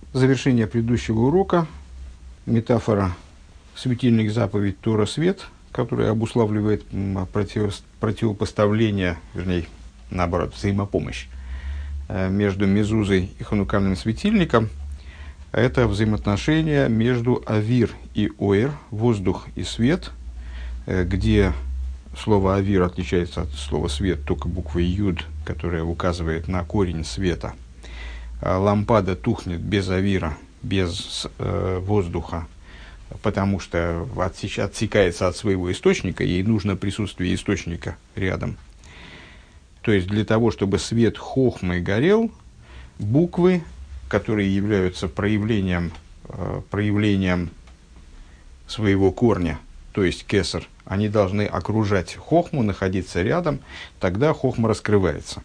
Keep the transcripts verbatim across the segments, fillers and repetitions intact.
Завершение предыдущего урока. Метафора светильник, заповедь, Тора, свет, которая обуславливает против, противопоставление, вернее, наоборот, взаимопомощь между мезузой и ханукальным светильником. Это взаимоотношения между авир и оэр, воздух и свет, где слово авир отличается от слова свет только буквой юд, которая указывает на корень света. Лампада тухнет без авира, без э, воздуха, потому что отсеч, отсекается от своего источника, ей нужно присутствие источника рядом. То есть для того, чтобы свет хохмы горел, буквы, которые являются проявлением, э, проявлением своего корня, то есть кесар, они должны окружать хохму, находиться рядом, тогда хохма раскрывается.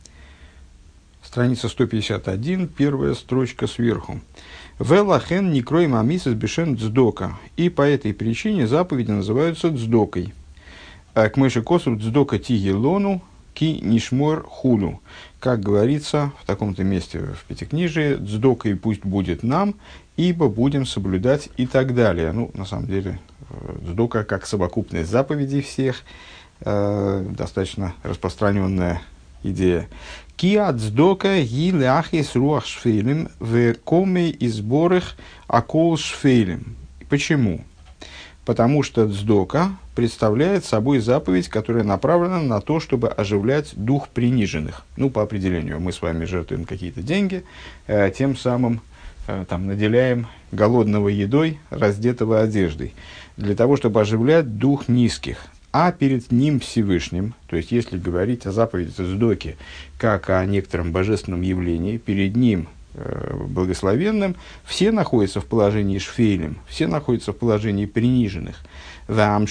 Страница сто пятьдесят один, первая строчка сверху. «Велахен никрой мамисес бешен цдока». И по этой причине заповеди называются цдокой. «К мыши косу цдока тигелону ки нишмор хулу». Как говорится в таком-то месте в Пятикнижии, «цдокой пусть будет нам, ибо будем соблюдать» и так далее. Ну, на самом деле, цдока как совокупность заповедей всех, э, достаточно распространенная идея. Киа цдока гилахис руах шфейлем в коме и сборах акол шфейлем. Почему? Потому что цдока представляет собой заповедь, которая направлена на то, чтобы оживлять дух приниженных. Ну, по определению, мы с вами жертвуем какие-то деньги, э, тем самым э, там, наделяем голодного едой, раздетого одеждой, для того, чтобы оживлять дух низких. А перед ним Всевышним, то есть если говорить о заповеди цдоки как о некотором божественном явлении, перед ним э, благословенным, все находятся в положении шфейлем, все находятся в положении приниженных. И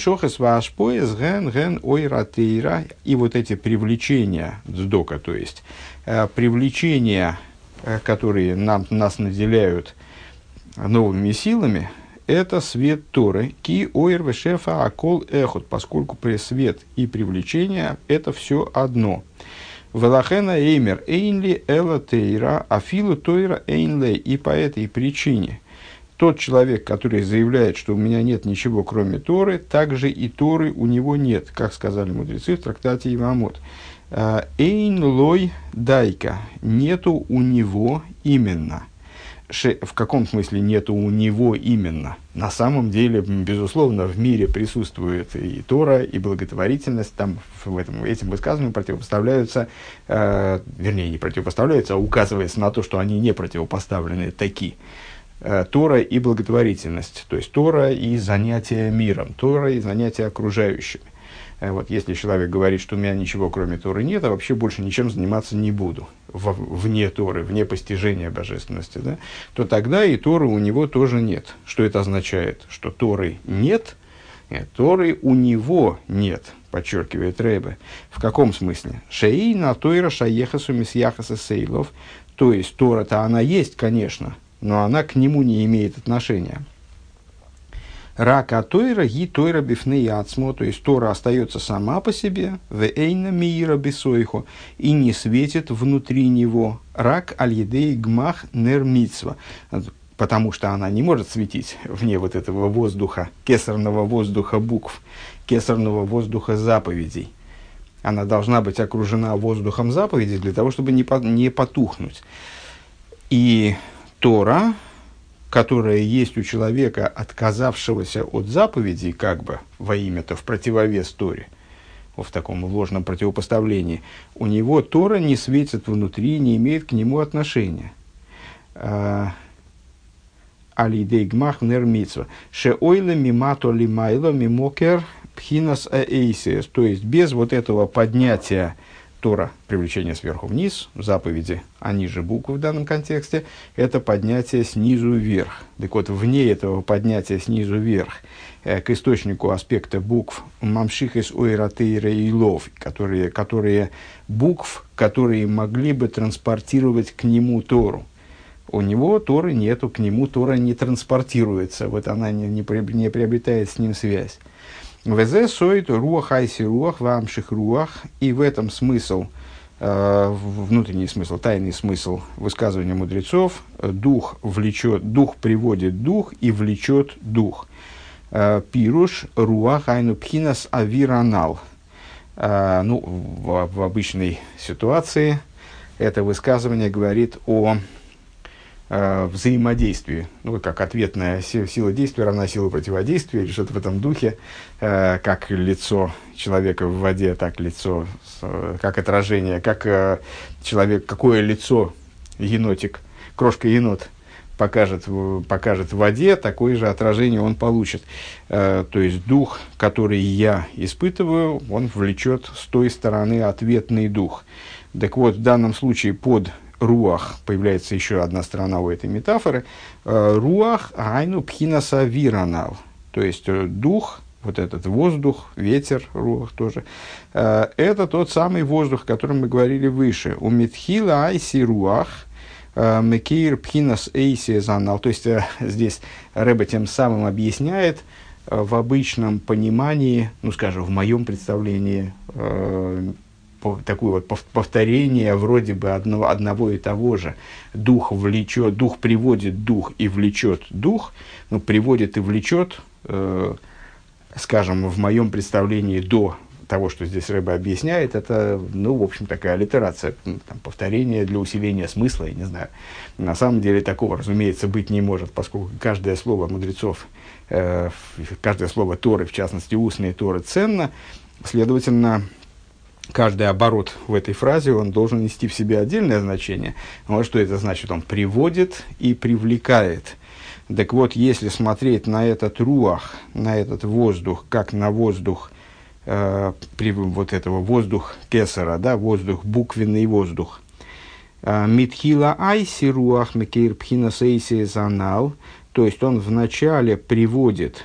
вот эти привлечения цдока, то есть э, привлечения, э, которые нам, нас наделяют новыми силами, это свет Торы, ки ойр вешефа акол эхот, поскольку свет и привлечение – это все одно. Велахена эймер эйнли эла тейра, афилу тойра эйнлей. И по этой причине тот человек, который заявляет, что у меня нет ничего, кроме Торы, также и Торы у него нет, как сказали мудрецы в трактате Ивамот. Эйнлой дайка, нету у него именно. В каком смысле нету у него именно? На самом деле, безусловно, в мире присутствует и Тора, и благотворительность. Там в этом, этим высказываниям противопоставляются, э, вернее, не противопоставляются, а указывается на то, что они не противопоставлены таки. Э, Тора и благотворительность. То есть Тора и занятия миром, Тора и занятия окружающими. Вот, если человек говорит, что у меня ничего кроме Торы нет, а вообще больше ничем заниматься не буду, в, вне Торы, вне постижения божественности, да, то тогда и Торы у него тоже нет. Что это означает? Что Торы нет, нет, Торы у него нет, подчеркивает Ребе. В каком смысле? Шеи на Тойра шаехасу мисьяхаса сейлов, то есть Тора-то она есть, конечно, но она к нему не имеет отношения. Рака Тойра ги Тойра бифней ацмо, то есть Тора остается сама по себе, в эйна миира бисойхо, и не светит внутри него. Рак аль-едей гмах нер мицва, потому что она не может светить вне вот этого воздуха, кесарного воздуха букв, кесарного воздуха заповедей. Она должна быть окружена воздухом заповедей для того, чтобы не, по, не потухнуть. И Тора, которая есть у человека, отказавшегося от заповедей, как бы во имя-то в противовес Торе, в таком ложном противопоставлении, у него Тора не светит внутри, не имеет к нему отношения. Алидей гмах нер мицва. Шеойла мимато лимайло мимокер пхинас аэйсиес. То есть без вот этого поднятия Тора, привлечение сверху вниз, заповеди, они же буквы в данном контексте, это поднятие снизу вверх. Так вот, вне этого поднятия снизу вверх э, к источнику аспекта букв мамшихес ойратейра и лов, которые, которые букв, которые могли бы транспортировать к нему Тору. У него Торы нету, к нему Тора не транспортируется, вот она не, не, не приобретает с ним связь. Везе соит руах айси руах вамших руах, и в этом смысл э, внутренний смысл, тайный смысл высказывания мудрецов, дух влечет, дух приводит дух и влечет дух. Пируш руах айну пхинас авиранал. Ну, в, в обычной ситуации это высказывание говорит о э, взаимодействии, ну, как ответная сила, сила действия равна сила противодействия, или что-то в этом духе, э, как лицо человека в воде, так лицо, э, как отражение, как э, человек, какое лицо енотик, крошка-енот покажет, покажет в воде, такое же отражение он получит. Э, то есть дух, который я испытываю, он влечет с той стороны ответный дух. Так вот, в данном случае под руах появляется еще одна сторона у этой метафоры. Э, руах айну пхинаса виранал. То есть э, дух, вот этот воздух, ветер, руах тоже, э, это тот самый воздух, о котором мы говорили выше. У митхила айси руах, Мекир пхинас эйси занал. То есть, э, здесь Рэбе тем самым объясняет э, в обычном понимании, ну, скажем, в моем представлении, э, по, такое вот повторение вроде бы одного, одного и того же. Дух влечет, дух приводит дух и влечет дух, ну, приводит и влечет, э, скажем, в моем представлении до того, что здесь Рэбе объясняет, это, ну, в общем, такая аллитерация, там, повторение для усиления смысла, я не знаю. На самом деле такого, разумеется, быть не может, поскольку каждое слово мудрецов, э, каждое слово Торы, в частности, устные Торы, ценно, следовательно, каждый оборот в этой фразе, он должен нести в себе отдельное значение. Вот что это значит? Он приводит и привлекает. Так вот, если смотреть на этот руах, на этот воздух, как на воздух, Uh, при вот этого воздух кесара, да, воздух, буквенный воздух. Митхила айси руах мекейр пхина сейси занал, то есть он вначале приводит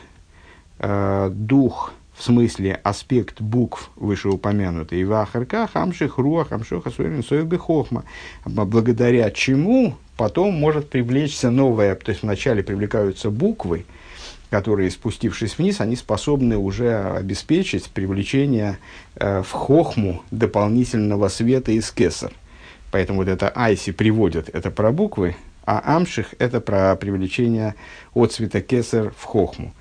uh, дух, в смысле аспект букв вышеупомянутый, в ахарках амших руах амшоха суэрин соэбе хохма, благодаря чему потом может привлечься новое, то есть вначале привлекаются буквы, которые, спустившись вниз, они способны уже обеспечить привлечение э, в хохму дополнительного света из кесар. Поэтому вот это айси приводит, это про буквы, а амших это про привлечение от цвета кесар в хохму.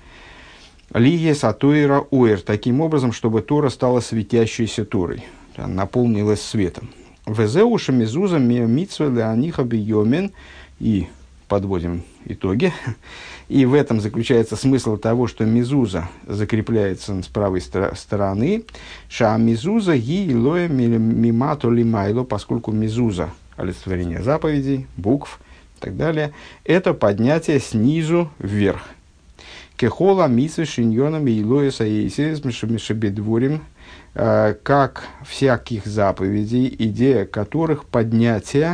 Лие сатуира уэр, таким образом, чтобы Тора стала светящейся Торой, наполнилась светом. Везеуша мезуза митсве леаниха бийомен, и подводим итоги. И в этом заключается смысл того, что мезуза закрепляется с правой стор- стороны. Ша мезуза ги лоя мимато лимайло, поскольку мезуза, олицетворение заповедей, букв и так далее, это поднятие снизу вверх. Кехола митсве шиньоном и лоя саейсис мишебедворим, как всяких заповедей, идея которых поднятие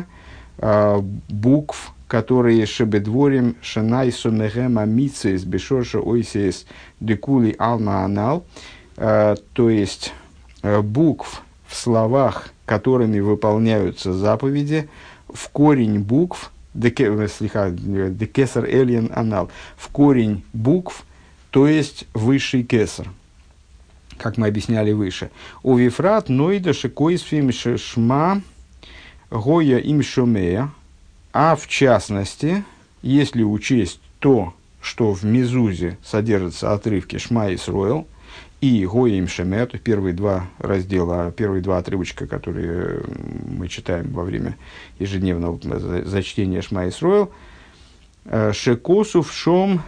букв, которые шебедворим шенайсу мегема митсис бешорша ойсис декули алма анал, то есть э, букв в словах, которыми выполняются заповеди, в корень букв, декесар эльен анал, в корень букв, то есть высший кесар, как мы объясняли выше. У вифрат нойда шикойсфим шма гоя им шумея. А в частности, если учесть то, что в мезузе содержатся отрывки Шма Исроэл и Гоим Шеме, то первые два раздела, первые два отрывочка, которые мы читаем во время ежедневного зачтения Шма Исроэл, Шекосу в Шом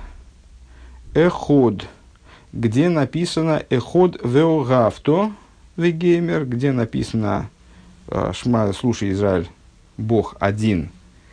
Эход, где написано Эход Веогавто Вегеймер, где написано Шма, слушай, Израиль, Бог один,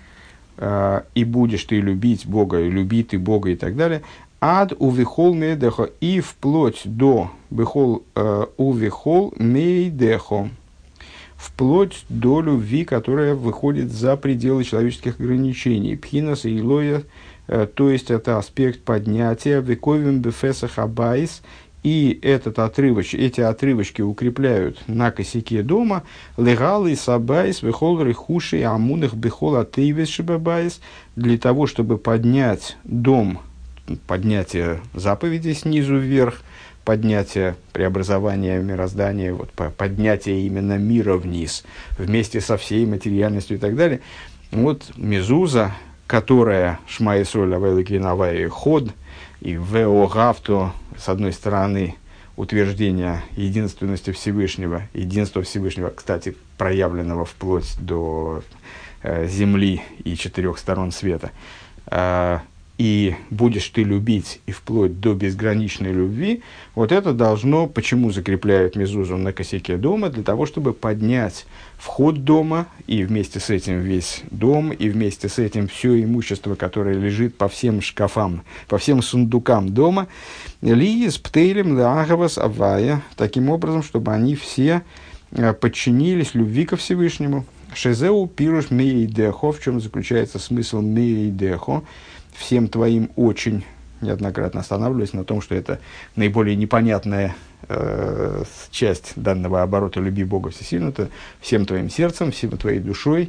и будешь ты любить Бога, и люби ты Бога, и так далее. Ад увихол мейдехо, и вплоть до бихол увихол мейдехо, вплоть до любви, которая выходит за пределы человеческих ограничений. Пхинас и илоя, то есть это аспект поднятия, вековим бефесах абайс, и этот отрывоч, эти отрывочки укрепляют на косяке дома. Легалы сабайс, вехол рехуши, амунах бехол атейвес шибабайс, для того, чтобы поднять дом, поднятие заповедей снизу вверх, поднятие, преобразование мироздания, вот, поднятие именно мира вниз, вместе со всей материальностью и так далее. Вот мезуза, которая Шма Исроль Авай Элокейну Авай Ход, и Вео Гавто, с одной стороны, утверждение единственности Всевышнего, единства Всевышнего, кстати, проявленного вплоть до э, земли и четырех сторон света, э, и будешь ты любить и вплоть до безграничной любви, вот это должно, почему закрепляют мезузу на косяке дома, для того, чтобы поднять вход дома, и вместе с этим весь дом, и вместе с этим все имущество, которое лежит по всем шкафам, по всем сундукам дома, ли с птейлем лагавас авая, таким образом, чтобы они все подчинились любви ко Всевышнему. Шезеу пируш мейдехо, в чем заключается смысл мейдехо, всем твоим очень, неоднократно останавливаюсь на том, что это наиболее непонятная э, часть данного оборота «люби Бога всесильно», это всем твоим сердцем, всем твоей душой,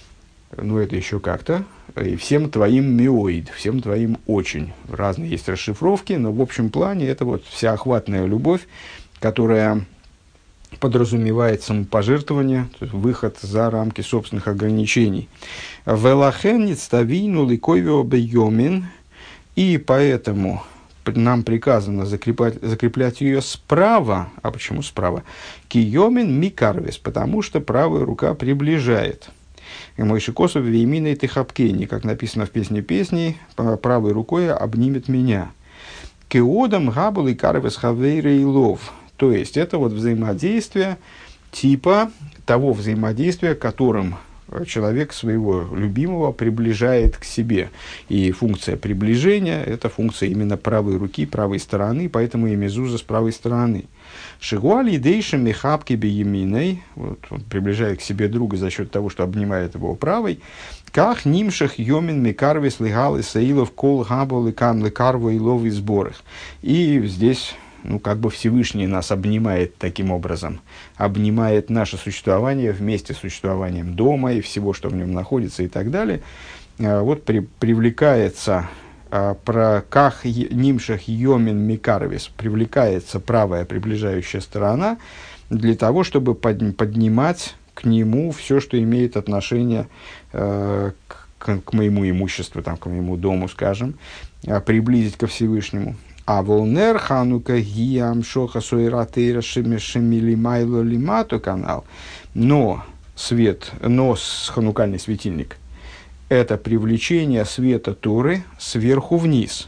ну это еще как-то, и всем твоим миоид, всем твоим очень. Разные есть расшифровки, но в общем плане это вот вся охватная любовь, которая подразумевает самопожертвование, то есть выход за рамки собственных ограничений. «Велахен ництавину ликойвио бейомин», и поэтому нам приказано закреплять, закреплять ее справа. А почему справа? «Киомин микарвис», потому что правая рука приближает. «Мойши косов веймина и тихапкени», как написано в песне песней, «правой рукой обнимет меня». «Кеодам габл и карвис хавейра и лов». То есть, это вот взаимодействие типа того взаимодействия, которым человек своего любимого приближает к себе. И функция приближения – это функция именно правой руки, правой стороны, поэтому и мезуза с правой стороны. «Шигуали дейшем мехапки бееминой», вот он приближает к себе друга за счет того, что обнимает его правой, «ках нимшах йомин мекарвис легал и саилов кол габол и кам лекарво и лов и сборах». И здесь... Ну, как бы Всевышний нас обнимает таким образом, обнимает наше существование вместе с существованием дома и всего, что в нем находится и так далее. Вот при, привлекается а, про ках нимшах йомин микарвис, привлекается правая приближающая сторона для того, чтобы под, поднимать к нему все, что имеет отношение э, к, к моему имуществу, там, к моему дому, скажем, э, приблизить ко Всевышнему. А волнер ханука гиам шоха суэратейра шемили майло лимату канал. Но свет, но ханукальный светильник – это привлечение света Торы сверху вниз.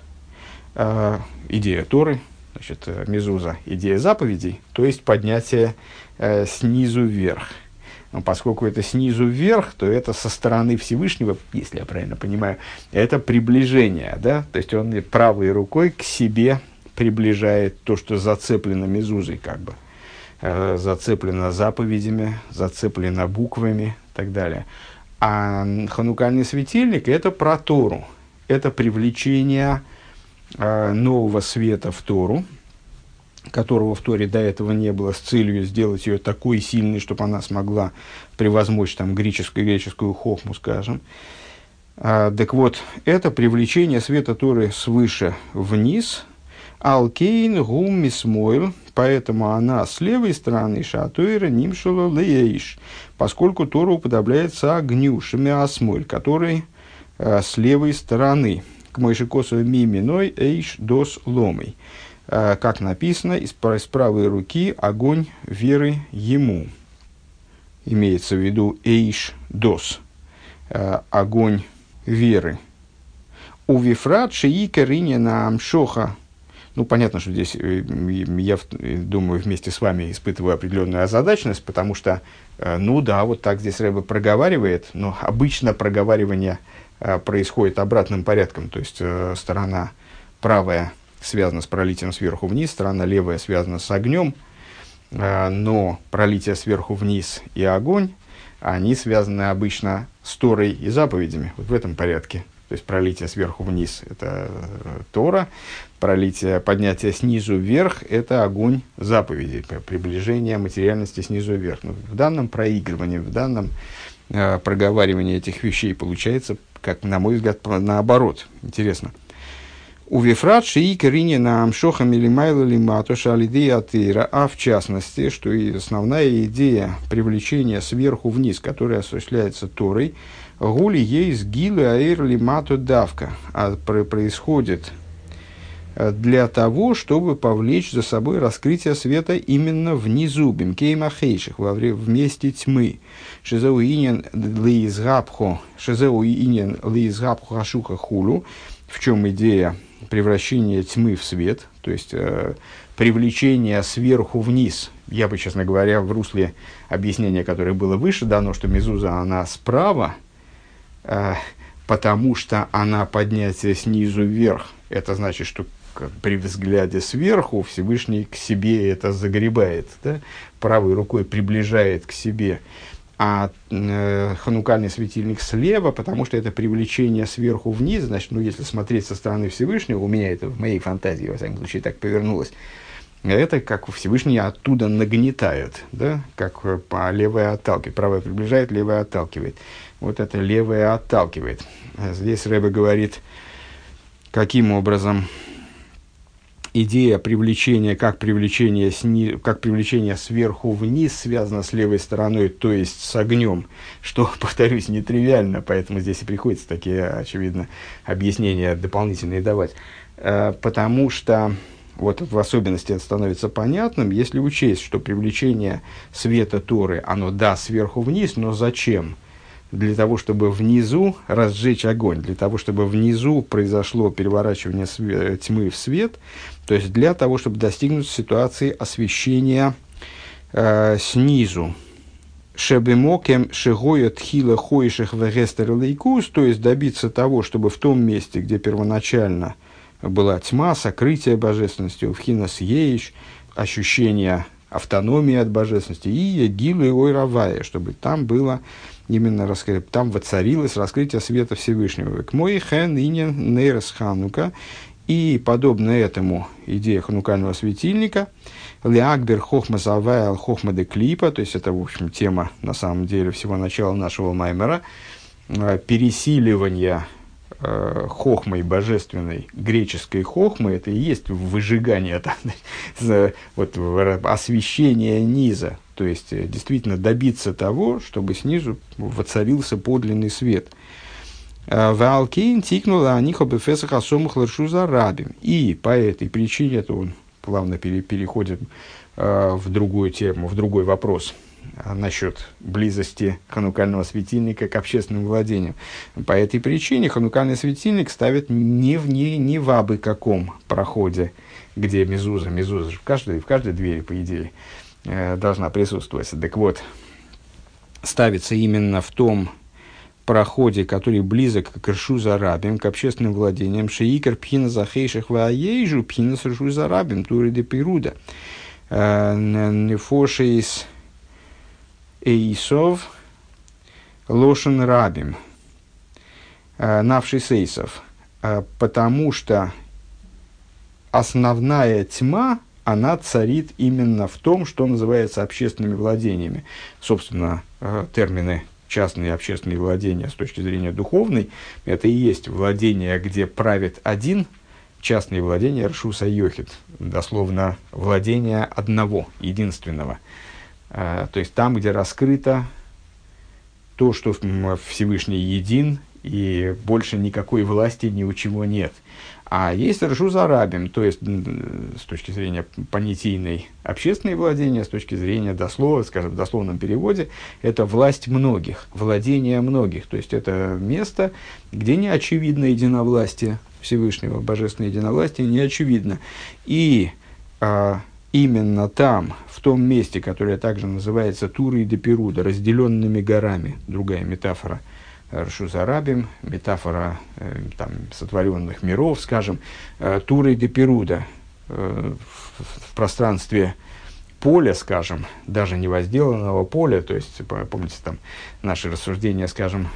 Э, идея Торы, значит, мезуза, идея заповедей, то есть поднятие э, снизу вверх. Но поскольку это снизу вверх, то это со стороны Всевышнего, если я правильно понимаю, это приближение, да? То есть он правой рукой к себе приближает то, что зацеплено мезузой, как бы, э, зацеплено заповедями, зацеплено буквами и так далее. А ханукальный светильник – это про Тору, это привлечение э, нового света в Тору, которого в Торе до этого не было, с целью сделать ее такой сильной, чтобы она смогла превозмочь там, греческую, греческую хохму, скажем. А, так вот, это привлечение света Торы свыше вниз. Алкейн гум мисмойл, поэтому она с левой стороны шатуэра нимшула леиш, поскольку Тора уподобляется огню шемиасмоль, который а, с левой стороны. К мойшикосу миминой эйш дос ломой. Как написано, из правой руки огонь веры ему. Имеется в виду эйш дос, огонь веры. У вифрат шиика ринина амшоха. Ну, понятно, что здесь я думаю, вместе с вами испытываю определенную озадаченность, потому что, ну да, вот так здесь Рэбе проговаривает, но обычно проговаривание происходит обратным порядком, то есть сторона правая связано с пролитием сверху вниз, сторона левая связана с огнем, э, но пролитие сверху вниз и огонь, они связаны обычно с Торой и заповедями, вот в этом порядке. То есть пролитие сверху вниз – это э, Тора, пролитие, поднятие снизу вверх – это огонь заповедей, приближение материальности снизу вверх. Но в данном проигрывании, в данном э, проговаривании этих вещей получается, как, на мой взгляд, наоборот. Интересно. У Вифрат шии карине на амшохам или майла лимату шалидея атыра, а в частности, что и основная идея привлечения сверху вниз, которая осуществляется Торой, гули ейс гилы аэр лимату давка, а происходит для того, чтобы повлечь за собой раскрытие света именно внизу, бимкейма хейших, во время вместе тьмы. Шизеу инен лиизгабхо, шизеу инен лиизгабхо хашуха хулу, в чем идея превращения тьмы в свет, то есть э, привлечение сверху вниз. Я бы, честно говоря, в русле объяснения, которое было выше дано, что мезуза, она справа, э, потому что она поднятие снизу вверх. Это значит, что при взгляде сверху Всевышний к себе это загребает, да? Правой рукой приближает к себе. А э, ханукальный светильник слева, потому что это привлечение сверху вниз, значит, ну, если смотреть со стороны Всевышнего, у меня это в моей фантазии, во всяком случае, так повернулось, это как Всевышний оттуда нагнетает, да, как по левое отталкивает, правое приближает, левое отталкивает. Вот это левое отталкивает. Здесь Ребе говорит, каким образом идея привлечения, как привлечение, сни, как привлечение сверху вниз связано с левой стороной, то есть с огнем, что, повторюсь, нетривиально, поэтому здесь и приходится такие, очевидно, объяснения дополнительные давать. Потому что, вот в особенности это становится понятным, если учесть, что привлечение света Торы, оно, да, сверху вниз, но зачем? Для того, чтобы внизу разжечь огонь, для того, чтобы внизу произошло переворачивание све- тьмы в свет, то есть для того, чтобы достигнуть ситуации освещения э, снизу. Шебемокем шигоя тхила хойших вегестер лейкус, то есть добиться того, чтобы в том месте, где первоначально была тьма, сокрытие божественности, вхинас ейш, ощущение автономии от божественности, и гилы ойравая, чтобы там было именно раскрытие, там воцарилось раскрытие света Всевышнего. К мой хэн инен нейрес ханука, и подобно этому идея ханукального светильника, леакбер хохма завая хохма де клипа, то есть это, в общем, тема, на самом деле, всего начала нашего маймера, пересиливание хохмой божественной, греческой хохмы, это и есть выжигание, вот, освещение низа, то есть действительно добиться того, чтобы снизу воцарился подлинный свет. Валкейн тикнула анихо бефесах асомух ларшу за рабим. И по этой причине, это он плавно пере, переходит в другую тему, в другой вопрос насчет близости ханукального светильника к общественным владениям. По этой причине ханукальный светильник ставят не в, не, не в абы каком проходе, где мезуза, мезуза в каждой, в каждой двери, по идее, должна присутствовать. Так вот, ставится именно в том проходе, который близок к ршу за рабим, к общественным владениям, шеикер пхина захейших ваеежу пхина с ршу за рабим, туры де перуда. Нефошейс эйсов лошен рабим, навший сейсов, потому что основная тьма, она царит именно в том, что называется общественными владениями. Собственно, термины частные и общественные владения с точки зрения духовной, это и есть владение, где правит один, частные владения ршуса йохид, дословно владение одного, единственного. То есть там, где раскрыто то, что Всевышний един, и больше никакой власти ни у чего нет. А есть ршу за рабим, то есть с точки зрения понятийной общественные владения, с точки зрения дослова, скажем, в дословном переводе, это власть многих, владение многих. То есть это место, где не очевидно единовластие Всевышнего, божественное единовластие не очевидно. И а, именно там, в том месте, которое также называется Турой де Перуда, разделенными горами, другая метафора, Ршу за рабим, метафора э, там, сотворенных миров, скажем, э, Турой де Перуда, э, в, в пространстве поля, скажем, даже не возделанного поля, то есть, помните, там наши рассуждения, скажем,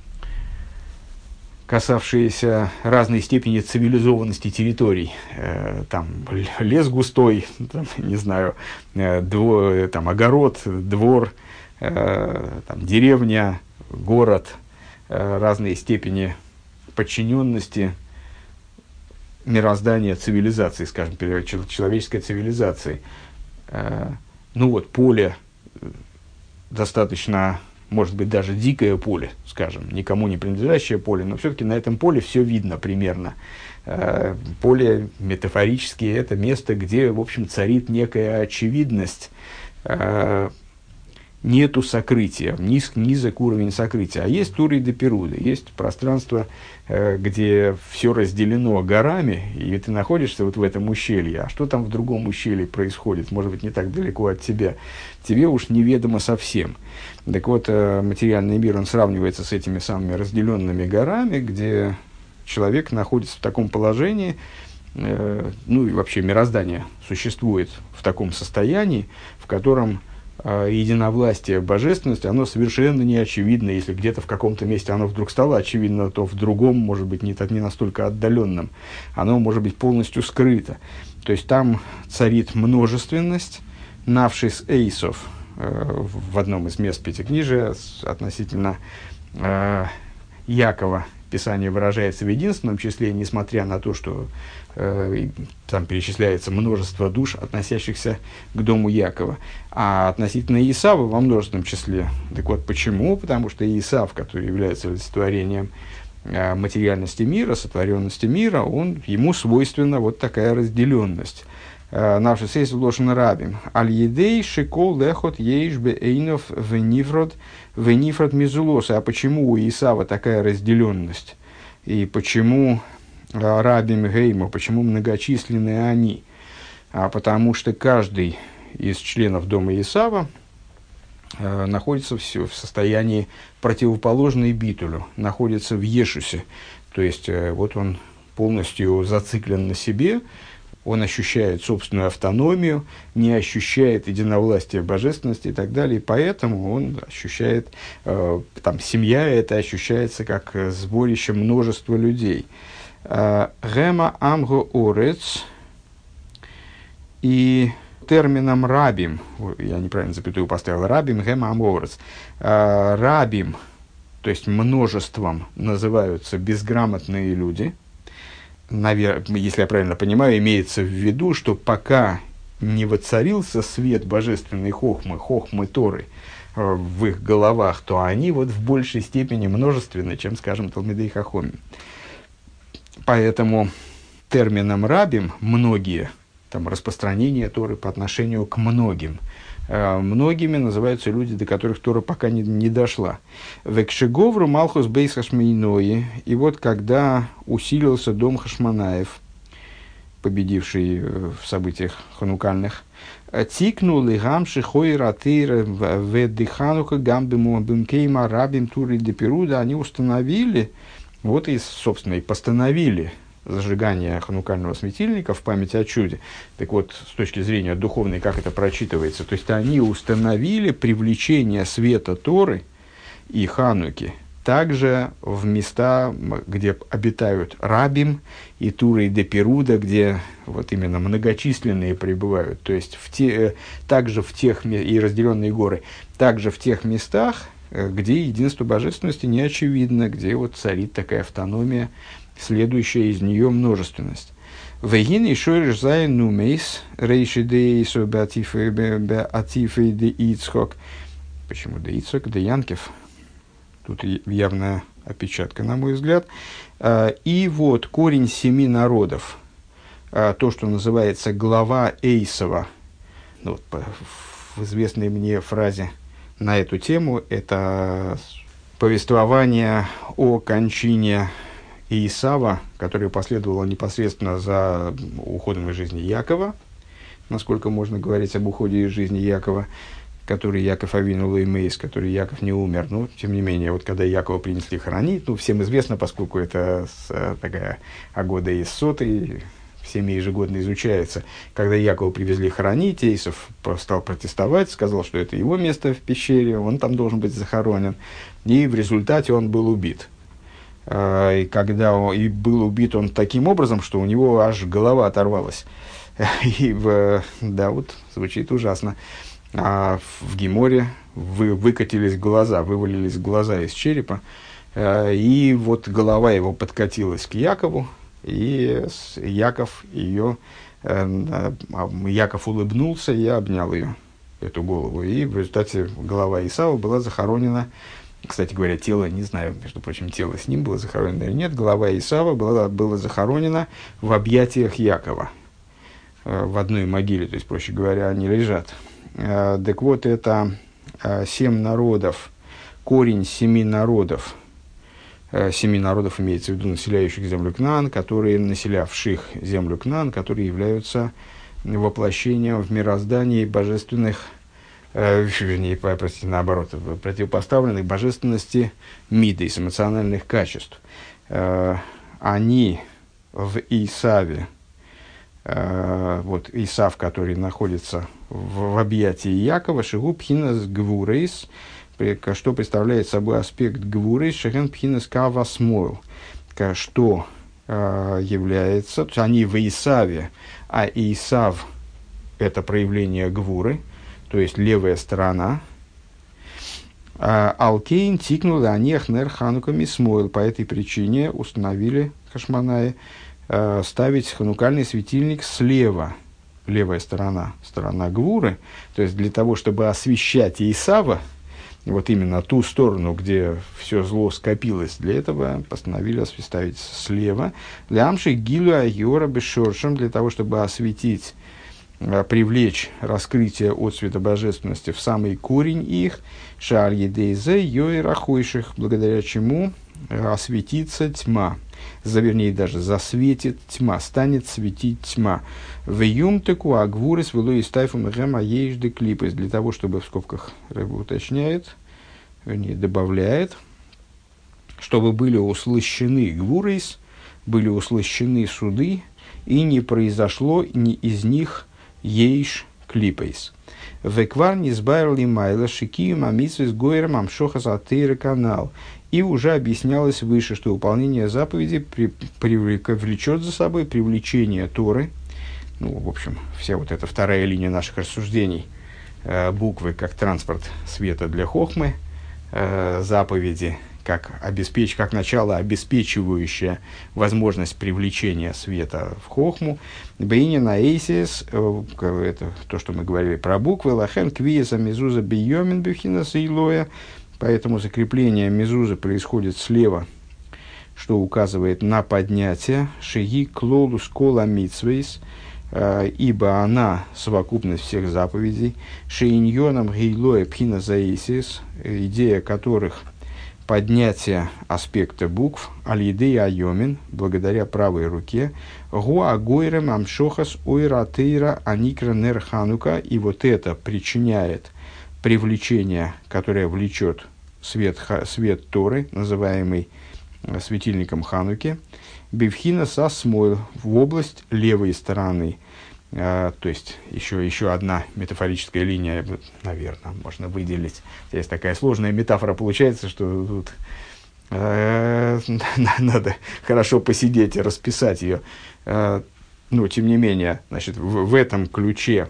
касавшиеся разной степени цивилизованности территорий, э, там лес густой, там, не знаю, э, дво, там, огород, двор, э, там, деревня, город, разные степени подчиненности, мироздания цивилизации, скажем, человеческой цивилизации. Ну вот, поле достаточно, может быть, даже дикое поле, скажем, никому не принадлежащее поле, но все-таки на этом поле все видно примерно. Поле метафорически это место, где, в общем, царит некая очевидность, нету сокрытия, низ, низок уровень сокрытия. А есть Тура и Депируда, есть пространство, где все разделено горами, и ты находишься вот в этом ущелье. А что там в другом ущелье происходит, может быть, не так далеко от тебя, тебе уж неведомо совсем. Так вот, материальный мир, он сравнивается с этими самыми разделенными горами, где человек находится в таком положении, э, ну и вообще мироздание существует в таком состоянии, в котором э, единовластие божественности, оно совершенно не очевидно. Если где-то в каком-то месте оно вдруг стало очевидно, то в другом, может быть, не, так, не настолько отдаленном, оно может быть полностью скрыто. То есть там царит множественность, навшис эйсов, э, в одном из мест Пятикнижия относительно э, Якова, Писание выражается в единственном числе, несмотря на то, что э, там перечисляется множество душ, относящихся к дому Якова. А относительно Исава во множественном числе. Так вот, почему? Потому что Исав, который является олицетворением э, материальности мира, сотворенности мира, он, ему свойственна вот такая разделенность. Наши сейс вложены рабим. Аль-едей шикол лехот ейшбе эйнов венифрод венифрод мизулоса. А почему у Исава такая разделенность? И почему рабим гейма, почему многочисленные они? А потому что каждый из членов дома Исава э, находится в, в состоянии противоположной битулю, находится в ешусе. То есть, э, вот он полностью зациклен на себе, он ощущает собственную автономию, не ощущает единовластия божественности и так далее, и поэтому он ощущает, э, там, семья это ощущается как сборище множества людей. Гема амго орец, и термином рабим, я неправильно запятую поставил, рабим, гема амго орец, рабим, то есть множеством называются безграмотные люди. Наверное, если я правильно понимаю, имеется в виду, что пока не воцарился свет божественной хохмы, хохмы Торы э, в их головах, то они вот в большей степени множественны, чем, скажем, Талмидей Хахомим. Поэтому термином рабим многие, там, распространение Торы по отношению к многим, э, многими называются люди, до которых Тора пока не, не дошла. Векшеговру Малхус Бейс Хашмейнои, и вот когда усилился дом Хашманаев, победивший в событиях ханукальных, тикнул и гамши хойратыр веддиханука гамбиму бимкейма рабим тури депируда, они установили, вот и, собственно, и постановили зажигание ханукального светильника в память о чуде. Так вот, с точки зрения духовной, как это прочитывается, то есть они установили привлечение света Торы и Хануки также в места, где обитают рабим и Тура и Депируда, где вот именно многочисленные пребывают, то есть в те, также в тех, и разделенные горы, также в тех местах, где единство божественности не очевидно, где вот царит такая автономия, следующая из нее множественность. Вегин и шориш зай нумейс рейши дейсо беатифы де Ицхок. Почему де Ицхок, де Янкев? Тут явная опечатка, на мой взгляд. И вот корень семи народов, то, что называется глава Эйсова, ну, вот, в известной мне фразе на эту тему, это повествование о кончине Исава, которое последовало непосредственно за уходом из жизни Якова, насколько можно говорить об уходе из жизни Якова, который Яков Авину Леймейс, который Яков не умер. Но, тем не менее, вот когда Якова принесли хоронить, ну, всем известно, поскольку это с, такая Агода из Соты, всеми ежегодно изучается, когда Якова привезли хоронить, Эйсов стал протестовать, сказал, что это его место в пещере, он там должен быть захоронен, и в результате он был убит. И когда он, и был убит он таким образом, что у него аж голова оторвалась. И в, да, вот звучит ужасно. А в Геморе вы, выкатились глаза, вывалились глаза из черепа, и вот голова его подкатилась к Якову, И Яков ее, Яков улыбнулся и обнял ее, эту голову. И в результате голова Исава была захоронена. Кстати говоря, тело, не знаю, между прочим, тело с ним было захоронено или нет, голова Исава была, была захоронена в объятиях Якова. В одной могиле, то есть, проще говоря, они лежат. Так вот, это семь народов, корень семи народов. Семи народов имеется в виду населяющих землю Кнаан, которые, населявших землю Кнаан, которые являются воплощением в мироздании божественных, э, вернее, простите, наоборот, противопоставленных божественности мидейс, эмоциональных качеств. Э, они в Исаве, э, вот Исав, который находится в, в объятии Якова, шигу пхинас гвурейс, что представляет собой аспект гвурейс, шеген пхинас кава смойл, что э, является, то есть они в Исаве, а Исав – это проявление гвуры, то есть левая сторона. Алкейн тикнул анех нер ханука мисмойл. По этой причине установили хашманаи э, ставить ханукальный светильник слева, левая сторона, сторона гвуры, то есть для того, чтобы освещать Исава, вот именно ту сторону, где все зло скопилось, для этого постановили ставить слева. Для амши гилу айора бешоршем, для того, чтобы осветить, привлечь раскрытие отцвета божественности в самый корень их, шаль едейзе йой рахойших, благодаря чему осветится тьма, за, вернее, даже засветит тьма, станет светить тьма. В юмтеку агвурис вело и стайфум гэма ейжды клипес, для того, чтобы, в скобках Рэбе уточняет, вернее, добавляет, чтобы были услышаны гвурис, были услышаны суды, и не произошло ни из них ейш клипейс. Веквар не сбайрли майла шикию мамису с гойром амшоха затейра канал. И уже объяснялось выше, что выполнение заповеди при, привлека, влечет за собой привлечение Торы. Ну, в общем, вся вот эта вторая линия наших рассуждений. Э, буквы как транспорт света для хохмы, э, заповеди как, обеспеч, как начало, обеспечивающее возможность привлечения света в хохму. Бейнин аэйсис, это то, что мы говорили про буквы, лахен квиеса мезуза бейомин бюхинаса илоя. Поэтому закрепление мезузы происходит слева, что указывает на поднятие. Шеги клолус кола митсвейс, ибо она совокупность всех заповедей. Шеиньоном гейлоя пхина заэйсис, идея которых поднятие аспекта букв, аль-едей айомин, благодаря правой руке, гуа гойрем амшохас ойра тейра аникра нер ханука, и вот это причиняет привлечение, которое влечет свет, свет Торы, называемый светильником Хануки, бивхина сасмойл, в область левой стороны. Uh, то есть, еще, еще одна метафорическая линия, наверное, можно выделить. Здесь такая сложная метафора получается, что тут uh, надо хорошо посидеть и расписать ее. Uh, но, тем не менее, значит, в, в этом ключе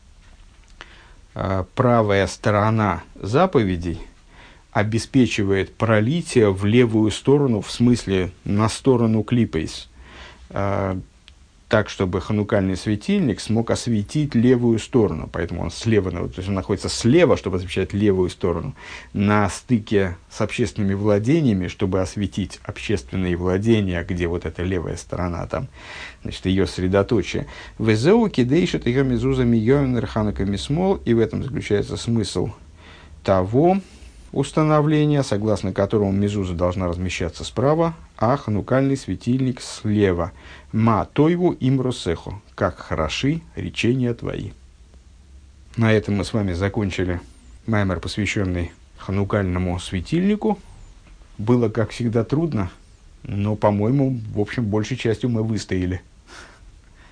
uh, правая сторона заповедей обеспечивает пролитие в левую сторону, в смысле на сторону клипейс, uh, так, чтобы ханукальный светильник смог осветить левую сторону. Поэтому он слева, то есть он находится слева, чтобы освещать левую сторону, на стыке с общественными владениями, чтобы осветить общественные владения, где вот эта левая сторона, там, значит, ее средоточие. «Везеу кидейшет ее мезузами йоинер хануками смол», и в этом заключается смысл того установления, согласно которому мезуза должна размещаться справа, а ханукальный светильник слева. «Ма тойву имросеху», как хороши речения твои. На этом мы с вами закончили маймер, посвященный ханукальному светильнику. Было, как всегда, трудно, но, по-моему, в общем, большей частью мы выстояли.